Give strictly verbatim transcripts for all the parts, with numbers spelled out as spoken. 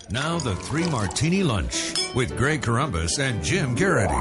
Now the Three Martini Lunch with Greg Corombos and Jim Garrity.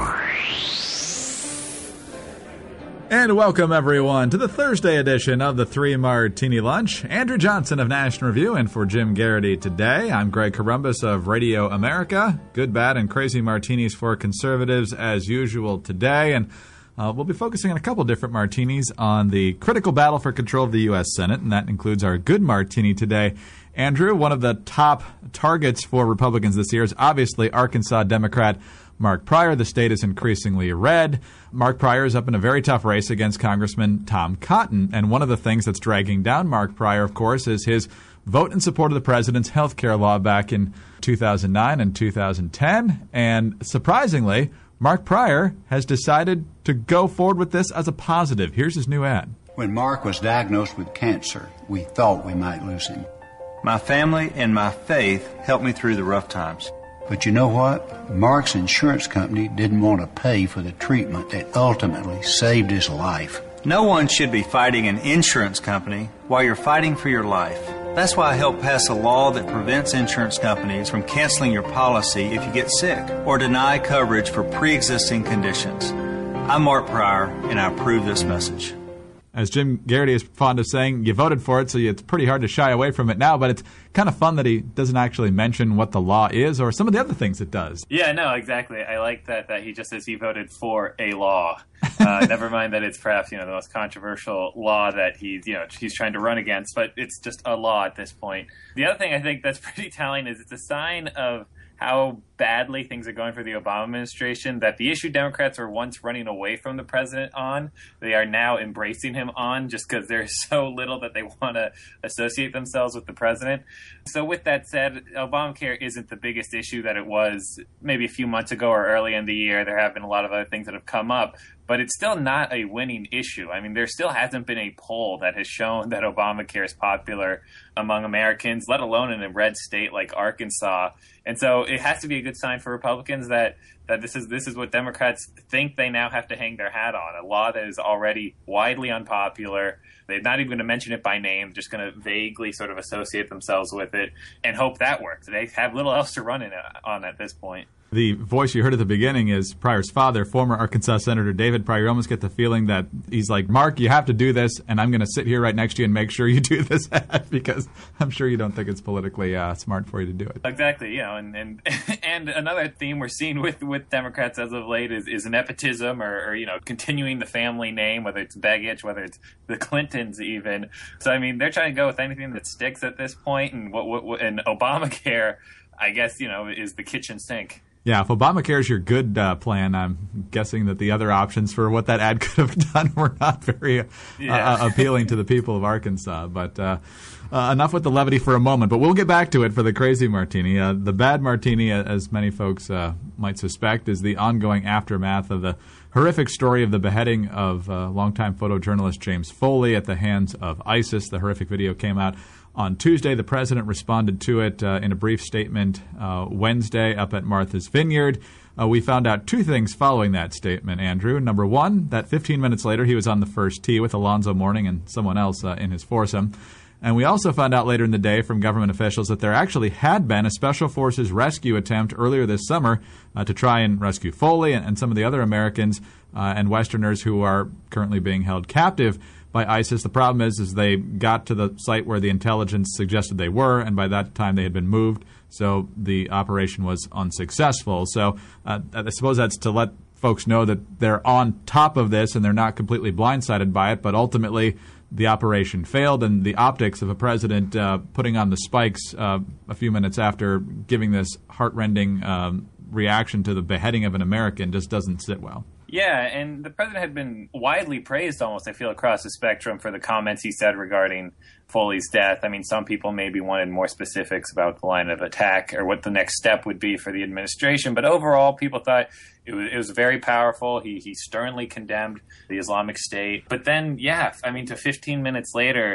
And welcome, everyone, to the Thursday edition of the Three Martini Lunch. Andrew Johnson of National Review, and for Jim Garrity today, I'm Greg Corombos of Radio America. Good, bad, and crazy martinis for conservatives as usual today. And uh, we'll be focusing on a couple different martinis on the critical battle for control of the U S Senate, and that includes our good martini today. Andrew, one of the top targets for Republicans this year is obviously Arkansas Democrat Mark Pryor. The state is increasingly red. Mark Pryor is up in a very tough race against Congressman Tom Cotton. And one of the things that's dragging down Mark Pryor, of course, is his vote in support of the president's health care law back in two thousand nine and two thousand ten. And surprisingly, Mark Pryor has decided to go forward with this as a positive. Here's his new ad. When Mark was diagnosed with cancer, we thought we might lose him. My family and my faith helped me through the rough times. But you know what? Mark's insurance company didn't want to pay for the treatment that ultimately saved his life. No one should be fighting an insurance company while you're fighting for your life. That's why I helped pass a law that prevents insurance companies from canceling your policy if you get sick or deny coverage for pre-existing conditions. I'm Mark Pryor, and I approve this message. As Jim Garrity is fond of saying, you voted for it, so it's pretty hard to shy away from it now, but it's kind of fun that he doesn't actually mention what the law is or some of the other things it does. Yeah, no, exactly. I like that that he just says he voted for a law. Uh, never mind that it's perhaps, you know, the most controversial law that he's, you know, he's trying to run against, but it's just a law at this point. The other thing I think that's pretty telling is it's a sign of how badly things are going for the Obama administration, that the issue Democrats were once running away from the president on, they are now embracing him on just because there's so little that they want to associate themselves with the president. So with that said, Obamacare isn't the biggest issue that it was maybe a few months ago or early in the year. There have been a lot of other things that have come up, but it's still not a winning issue. I mean, there still hasn't been a poll that has shown that Obamacare is popular among Americans, let alone in a red state like Arkansas. And so it has to be a good sign for Republicans that, that this is this is what Democrats think they now have to hang their hat on, a law that is already widely unpopular. They're not even going to mention it by name, just going to vaguely sort of associate themselves with it and hope that works. They have little else to run in on at this point. The voice you heard at the beginning is Pryor's father, former Arkansas Senator David Pryor. You almost get the feeling that he's like, Mark, you have to do this, and I'm going to sit here right next to you and make sure you do this because I'm sure you don't think it's politically uh, smart for you to do it. Exactly, you know, and and, and another theme we're seeing with, with Democrats as of late is, is nepotism or, or, you know, continuing the family name, whether it's Begich, whether it's the Clintons even. So, I mean, they're trying to go with anything that sticks at this point, and what, what, what and Obamacare, I guess, you know, is the kitchen sink. Yeah, if Obamacare is your good uh, plan, I'm guessing that the other options for what that ad could have done were not very uh, yeah. uh, appealing to the people of Arkansas. But uh, uh, enough with the levity for a moment. But we'll get back to it for the crazy martini. Uh, the bad martini, as many folks uh, might suspect, is the ongoing aftermath of the horrific story of the beheading of uh, longtime photojournalist James Foley at the hands of ISIS. The horrific video came out on Tuesday. The president responded to it uh, in a brief statement uh, Wednesday up at Martha's Vineyard. Uh, we found out two things following that statement, Andrew. Number one, that fifteen minutes later he was on the first tee with Alonzo Mourning and someone else uh, in his foursome. And we also found out later in the day from government officials that there actually had been a Special Forces rescue attempt earlier this summer uh, to try and rescue Foley and, and some of the other Americans uh, and Westerners who are currently being held captive by ISIS. The problem is, is they got to the site where the intelligence suggested they were, and by that time they had been moved, so the operation was unsuccessful. So uh, I suppose that's to let folks know that they're on top of this and they're not completely blindsided by it, but ultimately the operation failed, and the optics of a president uh, putting on the spikes uh, a few minutes after giving this heart-rending um, reaction to the beheading of an American just doesn't sit well. Yeah, and the president had been widely praised almost, I feel, across the spectrum for the comments he said regarding Foley's death. I mean, some people maybe wanted more specifics about the line of attack or what the next step would be for the administration. But overall, people thought it was, it was very powerful. He, he sternly condemned the Islamic State. But then, yeah, I mean, to fifteen minutes later,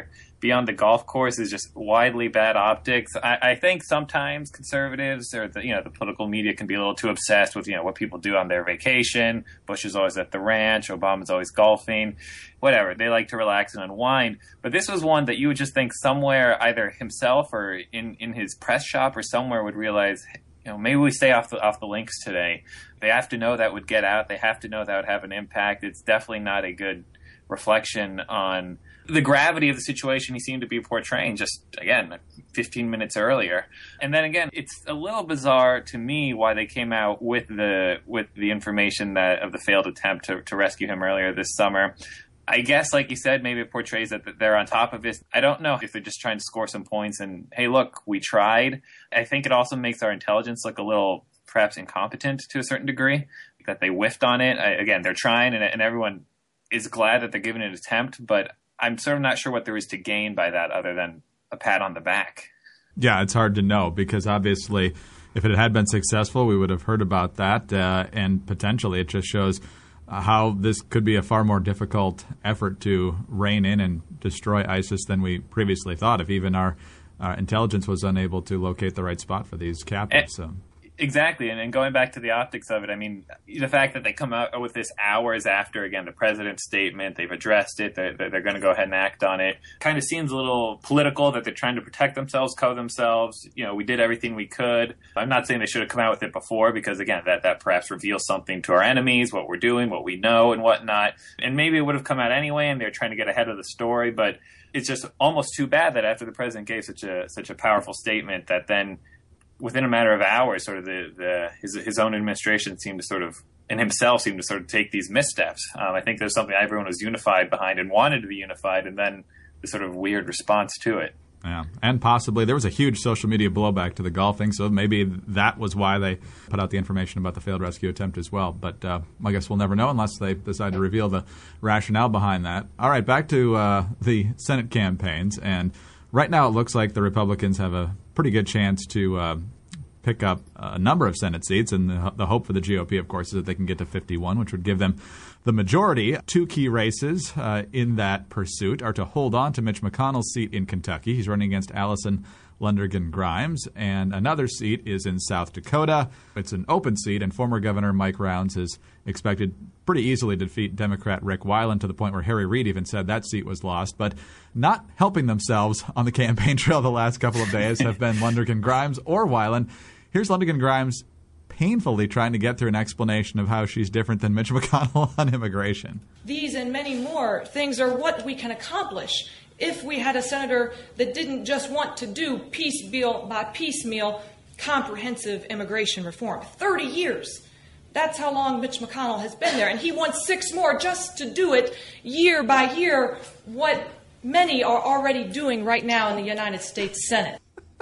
beyond the golf course is just widely bad optics. I, I think sometimes conservatives or the, you know, the political media can be a little too obsessed with, you know, what people do on their vacation. Bush is always at the ranch. Obama's always golfing. Whatever. They like to relax and unwind. But this was one that you would just think somewhere, either himself or in, in his press shop or somewhere, would realize, you know, maybe we stay off the off the links today. They have to know that would get out. They have to know that would have an impact. It's definitely not a good reflection on the gravity of the situation he seemed to be portraying just, again, fifteen minutes earlier. And then again, it's a little bizarre to me why they came out with the with the information that of the failed attempt to, to rescue him earlier this summer. I guess, like you said, maybe it portrays that they're on top of this. I don't know if they're just trying to score some points and, hey, look, we tried. I think it also makes our intelligence look a little perhaps incompetent to a certain degree, that they whiffed on it. I, again, they're trying, and, and everyone is glad that they're giving it an attempt, but I'm sort of not sure what there is to gain by that other than a pat on the back. Yeah, it's hard to know because obviously if it had been successful, we would have heard about that, uh, and potentially it just shows uh, how this could be a far more difficult effort to rein in and destroy ISIS than we previously thought, if even our uh, intelligence was unable to locate the right spot for these captives. So. Exactly, and, and going back to the optics of it, I mean, the fact that they come out with this hours after, again, the president's statement, they've addressed it, they're, they're going to go ahead and act on it, kind of seems a little political, that they're trying to protect themselves, cover themselves. You know, we did everything we could. I'm not saying they should have come out with it before, because, again, that, that perhaps reveals something to our enemies, what we're doing, what we know, and whatnot. And maybe it would have come out anyway, and they're trying to get ahead of the story, but it's just almost too bad that after the president gave such a such a powerful statement that then within a matter of hours, sort of the, the his his own administration seemed to sort of, and himself seemed to sort of take these missteps. Um, I think there's something everyone was unified behind and wanted to be unified, and then the sort of weird response to it. Yeah, and possibly there was a huge social media blowback to the golfing, so maybe that was why they put out the information about the failed rescue attempt as well. But uh, I guess we'll never know unless they decide to reveal the rationale behind that. All right, back to uh, the Senate campaigns, and right now it looks like the Republicans have a pretty good chance to uh, pick up a number of Senate seats, and the, the hope for the G O P, of course, is that they can get to fifty-one, which would give them the majority. Two key races uh, in that pursuit are to hold on to Mitch McConnell's seat in Kentucky. He's running against Allison Lundergan Grimes, and another seat is in South Dakota. It's an open seat, and former Governor Mike Rounds is expected pretty easily to defeat Democrat Rick Weiland, to the point where Harry Reid even said that seat was lost. But not helping themselves on the campaign trail the last couple of days have been Lundergan Grimes or Weiland. Here's Lundergan Grimes painfully trying to get through an explanation of how she's different than Mitch McConnell on immigration. These and many more things are what we can accomplish if we had a senator that didn't just want to do piecemeal by piecemeal comprehensive immigration reform. thirty years. That's how long Mitch McConnell has been there. And he wants six more just to do it year by year, what many are already doing right now in the United States Senate.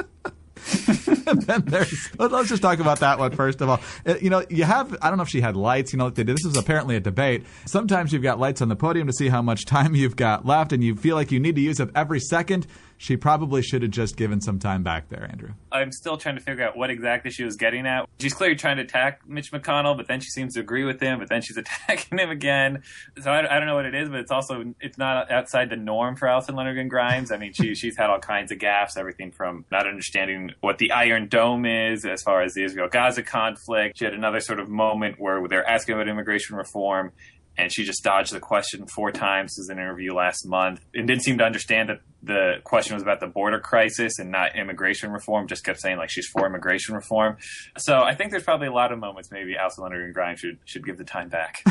And then there's, let's just talk about that one first of all. You know, you have, I don't know if she had lights, you know, like they did. This is apparently a debate. Sometimes you've got lights on the podium to see how much time you've got left, and you feel like you need to use up every second. She probably should have just given some time back there, Andrew. I'm still trying to figure out what exactly she was getting at. She's clearly trying to attack Mitch McConnell, but then she seems to agree with him, but then she's attacking him again. So I, I don't know what it is, but it's also, it's not outside the norm for Allison Lundergan Grimes. I mean, she she's had all kinds of gaffes, everything from not understanding what the Iron Dome is as far as the Israel-Gaza conflict. She had another sort of moment where they're asking about immigration reform, and she just dodged the question four times as an interview last month and didn't seem to understand that the question was about the border crisis and not immigration reform, just kept saying like she's for immigration reform. So I think there's probably a lot of moments maybe Allison Lundergan Grimes should, should give the time back.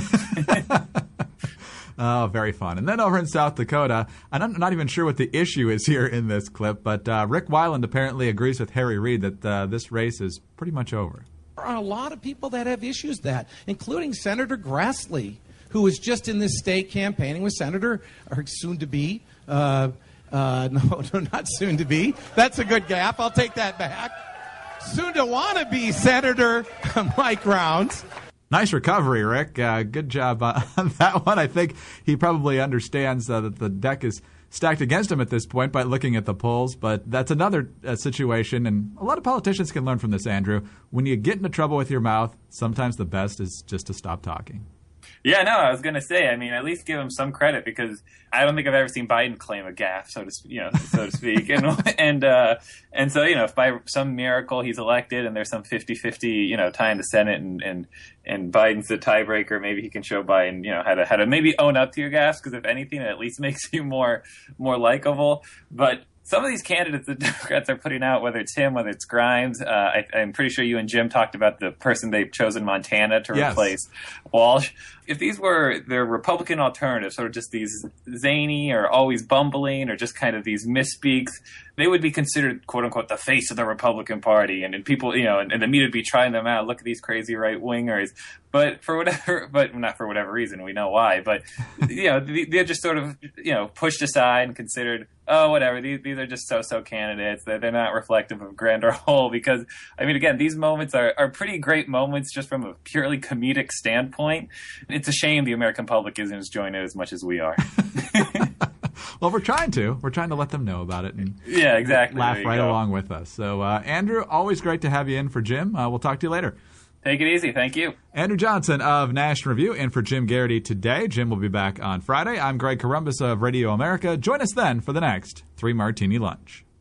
Oh, very fun. And then over in South Dakota, and I'm not even sure what the issue is here in this clip, but uh, Rick Weiland apparently agrees with Harry Reid that uh, this race is pretty much over. There are a lot of people that have issues with that, including Senator Grassley, who was just in this state campaigning with Senator, or soon to be, uh, uh, no, no, not soon to be. That's a good gap. I'll take that back. Soon to want to be Senator Mike Rounds. Nice recovery, Rick. Uh, good job uh, on that one. I think he probably understands uh, that the deck is stacked against him at this point by looking at the polls. But that's another uh, situation, and a lot of politicians can learn from this, Andrew. When you get into trouble with your mouth, sometimes the best is just to stop talking. Yeah, no, I was going to say, I mean, at least give him some credit because I don't think I've ever seen Biden claim a gaffe, so to you know, so to speak. and and uh, and so, you know, if by some miracle he's elected and there's some fifty-fifty, you know, tie in the Senate and, and and Biden's the tiebreaker, maybe he can show Biden, you know, how to how to maybe own up to your gaffes because if anything, it at least makes you more more likable. But some of these candidates the Democrats are putting out, whether it's him, whether it's Grimes, uh, I, I'm pretty sure you and Jim talked about the person they've chosen Montana to Yes. replace Walsh. If these were their Republican alternatives, sort of just these zany or always bumbling or just kind of these misspeaks, they would be considered, quote unquote, the face of the Republican Party. And, and people, you know, and, and the media would be trying them out. Look at these crazy right wingers. But for whatever, but not for whatever reason, we know why. But, you know, they're just sort of, you know, pushed aside and considered, oh, whatever, these, these are just so-so candidates. They're, they're not reflective of grander whole because, I mean, again, these moments are, are pretty great moments just from a purely comedic standpoint. It's a shame the American public isn't enjoying it as much as we are. Well, we're trying to. We're trying to let them know about it and yeah, exactly. laugh There you right go. along with us. So, uh, Andrew, always great to have you in for Jim. Uh, we'll talk to you later. Take it easy. Thank you. Andrew Johnson of National Review in for Jim Garrity today. Jim will be back on Friday. I'm Greg Corombos of Radio America. Join us then for the next Three Martini Lunch.